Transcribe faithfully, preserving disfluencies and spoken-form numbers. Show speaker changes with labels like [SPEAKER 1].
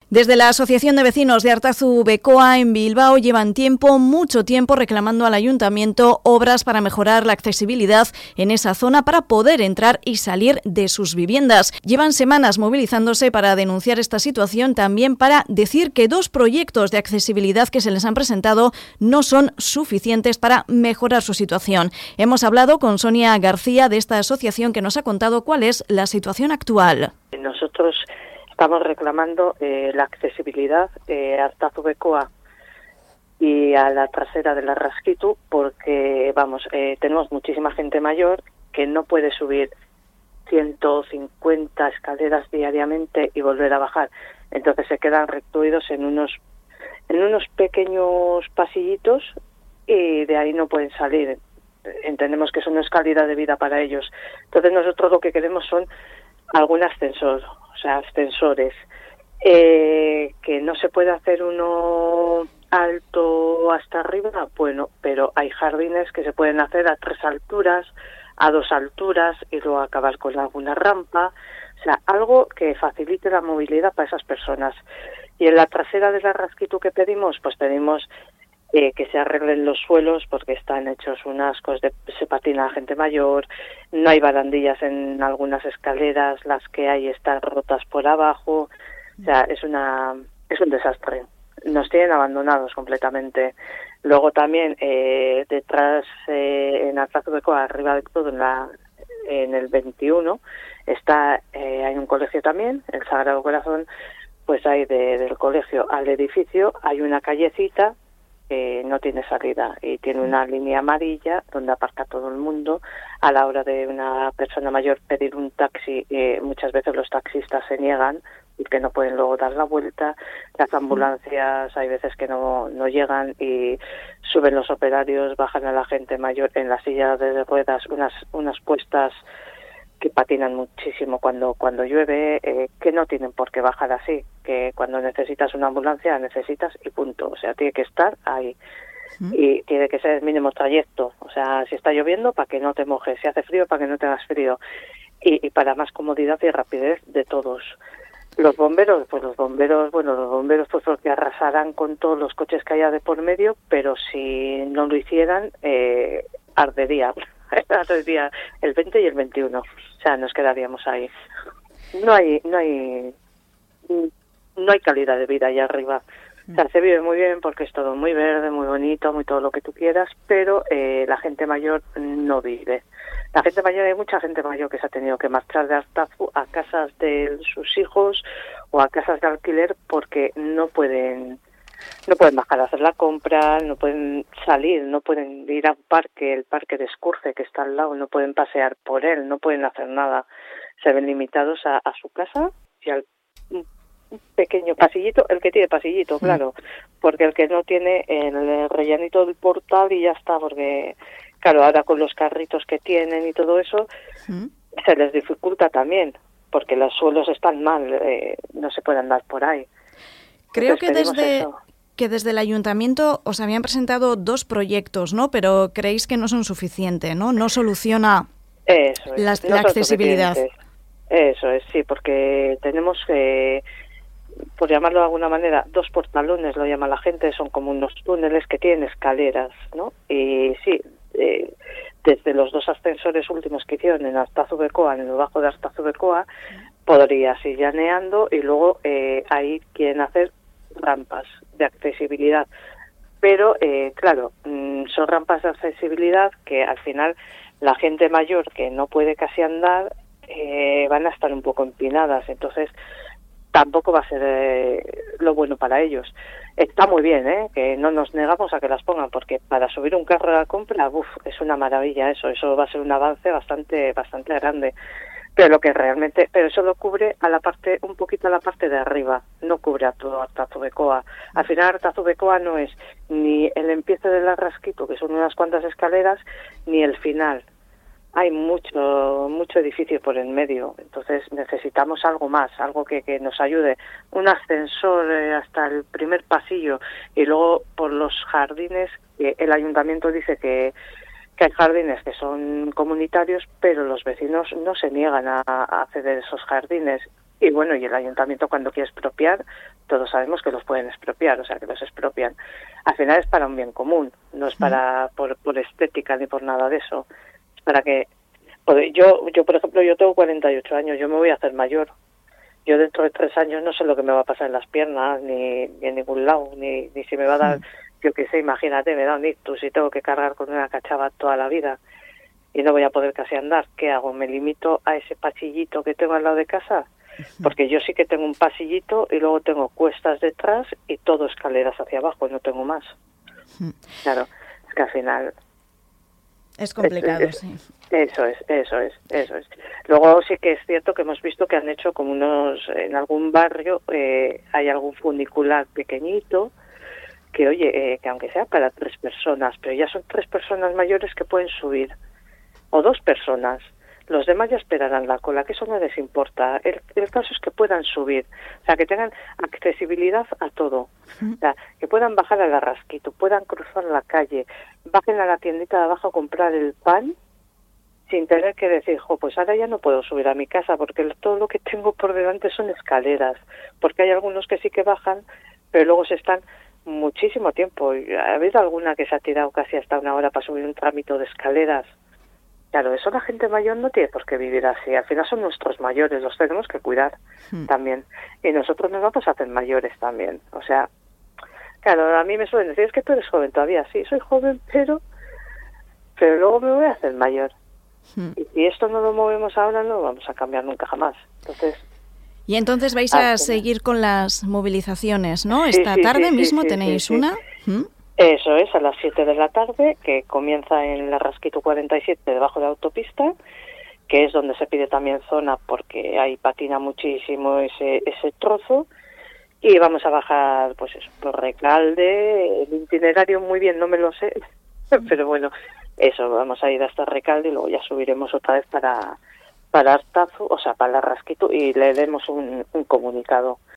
[SPEAKER 1] Desde la Asociación de Vecinos de Artazu-Bekoa en Bilbao llevan tiempo, mucho tiempo, reclamando al Ayuntamiento obras para mejorar la accesibilidad en esa zona para poder entrar y salir de sus viviendas. Llevan semanas movilizándose para denunciar esta situación, también para decir que dos proyectos de accesibilidad que se les han presentado no son suficientes para mejorar su situación. Hemos hablado con Sonia García de esta asociación, que nos ha contado cuál es la situación actual.
[SPEAKER 2] Nosotros estamos reclamando eh, la accesibilidad eh, a Artazu-Bekoa y a la trasera de la Rasquitu, porque vamos, eh, tenemos muchísima gente mayor que no puede subir ciento cincuenta escaleras diariamente y volver a bajar. Entonces se quedan recluidos en unos en unos pequeños pasillitos y de ahí no pueden salir. Entendemos que eso no es calidad de vida para ellos. Entonces nosotros lo que queremos son algún ascensor, o sea, ascensores, eh, que no se puede hacer uno alto hasta arriba, bueno, pero hay jardines que se pueden hacer a tres alturas, a dos alturas, y luego acabar con alguna rampa, o sea, algo que facilite la movilidad para esas personas. Y en la trasera de la Rasquitu que pedimos, pues pedimos Eh, que se arreglen los suelos porque están hechos un asco, de, se patina la gente mayor, no hay barandillas en algunas escaleras, las que hay están rotas por abajo, o sea, es una es un desastre. Nos tienen abandonados completamente. Luego también eh, detrás eh, en Artazu-Bekoa, arriba de todo, en la en el veintiuno está eh, hay un colegio también, el Sagrado Corazón. Pues hay de, del colegio al edificio hay una callecita que no tiene salida y tiene una línea amarilla donde aparca todo el mundo. A la hora de una persona mayor pedir un taxi, eh, muchas veces los taxistas se niegan y que no pueden luego dar la vuelta. Las ambulancias hay veces que no, no llegan y suben los operarios, bajan a la gente mayor en la silla de ruedas, unas, unas puestas que patinan muchísimo cuando cuando llueve, eh, que no tienen por qué bajar así, que cuando necesitas una ambulancia la necesitas y punto, o sea, tiene que estar ahí. ¿Mm? Y tiene que ser el mínimo trayecto, o sea, si está lloviendo, para que no te mojes, si hace frío, para que no tengas frío, y, y para más comodidad y rapidez de todos. Los bomberos, pues los bomberos, bueno, los bomberos pues porque arrasarán con todos los coches que haya de por medio, pero si no lo hicieran, eh, ardería. Ardería el veinte y el veintiuno, o sea, nos quedaríamos ahí. No hay, no hay, no hay calidad de vida allá arriba. O sea, se vive muy bien porque es todo muy verde, muy bonito, muy todo lo que tú quieras, pero eh, la gente mayor no vive. La gente mayor, hay mucha gente mayor que se ha tenido que marchar de Artazu a casas de sus hijos o a casas de alquiler porque no pueden no pueden bajar a hacer la compra, no pueden salir, no pueden ir a un parque, el parque de Escurce que está al lado, no pueden pasear por él, no pueden hacer nada. Se ven limitados a, a su casa y al un pequeño pasillito, el que tiene pasillito, sí. Claro, porque el que no tiene el rellenito del portal y ya está, porque claro, ahora con los carritos que tienen y todo eso, sí. Se les dificulta también, porque los suelos están mal, eh, no se puede andar por ahí.
[SPEAKER 1] Creo que desde, que desde el Ayuntamiento os habían presentado dos proyectos, ¿no? Pero creéis que no son suficientes, ¿no? No soluciona
[SPEAKER 2] Eso es,
[SPEAKER 1] la,
[SPEAKER 2] no
[SPEAKER 1] la accesibilidad.
[SPEAKER 2] Eso es, sí, porque tenemos, eh, por llamarlo de alguna manera, dos portalones, lo llama la gente, son como unos túneles que tienen escaleras, ¿no? Y sí, eh, desde los dos ascensores últimos que hicieron en Artazu-Bekoa, en el bajo de Artazu-Bekoa, podrías ir llaneando y luego eh, ahí quieren hacer rampas de accesibilidad, pero eh, claro, mmm, son rampas de accesibilidad que al final la gente mayor que no puede casi andar eh, van a estar un poco empinadas, entonces tampoco va a ser eh, lo bueno para ellos. Está muy bien, ¿eh? Que no nos negamos a que las pongan, porque para subir un carro a la compra, uf, es una maravilla eso, eso va a ser un avance bastante bastante grande. Pero lo que realmente, pero eso lo cubre a la parte, un poquito a la parte de arriba, no cubre a todo Artazu-Bekoa. Al final Artazu-Bekoa no es ni el empiece de la Rasquitu, que son unas cuantas escaleras, ni el final. Hay mucho mucho edificio por en medio, entonces necesitamos algo más, algo que, que nos ayude. Un ascensor eh, hasta el primer pasillo y luego por los jardines, que el ayuntamiento dice que que hay jardines que son comunitarios, pero los vecinos no se niegan a, a acceder a esos jardines Y bueno, y el ayuntamiento cuando quiere expropiar, todos sabemos que los pueden expropiar, o sea, que los expropian. Al final es para un bien común, no es para por, por estética ni por nada de eso. Es para que... Yo, yo, por ejemplo, yo tengo cuarenta y ocho años, yo me voy a hacer mayor. Yo dentro de tres años no sé lo que me va a pasar en las piernas, ni, ni en ningún lado, ni, ni si me va a dar, yo qué sé, imagínate, me da un ictus y tengo que cargar con una cachava toda la vida y no voy a poder casi andar. ¿Qué hago? ¿Me limito a ese pasillito que tengo al lado de casa? Porque yo sí que tengo un pasillito y luego tengo cuestas detrás y todo escaleras hacia abajo y no tengo más. Claro, es que al final...
[SPEAKER 1] Es complicado,
[SPEAKER 2] es, es,
[SPEAKER 1] sí.
[SPEAKER 2] Eso es, eso es, eso es. Luego sí que es cierto que hemos visto que han hecho como unos, en algún barrio eh, hay algún funicular pequeñito que, oye, eh, que aunque sea para tres personas, pero ya son tres personas mayores que pueden subir, o dos personas. Los demás ya esperarán la cola, que eso no les importa. El, el caso es que puedan subir, o sea, que tengan accesibilidad a todo. O sea, que puedan bajar al Arrasquito, puedan cruzar la calle, bajen a la tiendita de abajo a comprar el pan sin tener que decir, jo, pues ahora ya no puedo subir a mi casa porque todo lo que tengo por delante son escaleras. Porque hay algunos que sí que bajan, pero luego se están muchísimo tiempo. ¿Ha habido alguna que se ha tirado casi hasta una hora para subir un trámite de escaleras? Claro, eso la gente mayor no tiene por qué vivir así. Al final son nuestros mayores, los tenemos que cuidar hmm. también. Y nosotros nos vamos a hacer mayores también. O sea, claro, a mí me suelen decir, es que tú eres joven todavía. Sí, soy joven, pero pero luego me voy a hacer mayor. Hmm. Y si esto no lo movemos ahora, no lo vamos a cambiar nunca jamás. Entonces...
[SPEAKER 1] Y entonces vais a seguir con las movilizaciones, ¿no?
[SPEAKER 2] Sí,
[SPEAKER 1] Esta
[SPEAKER 2] sí,
[SPEAKER 1] tarde
[SPEAKER 2] sí,
[SPEAKER 1] mismo
[SPEAKER 2] sí,
[SPEAKER 1] tenéis
[SPEAKER 2] sí, sí.
[SPEAKER 1] una... ¿Mm?
[SPEAKER 2] Eso es, a las siete de la tarde, que comienza en la Rasquito cuarenta y siete, debajo de la autopista, que es donde se pide también zona porque ahí patina muchísimo ese ese trozo, y vamos a bajar, pues eso, por Recalde, el itinerario muy bien no me lo sé, pero bueno, eso, vamos a ir hasta Recalde y luego ya subiremos otra vez para, para Artazu, o sea, para la Rasquito, y le demos un, un comunicado.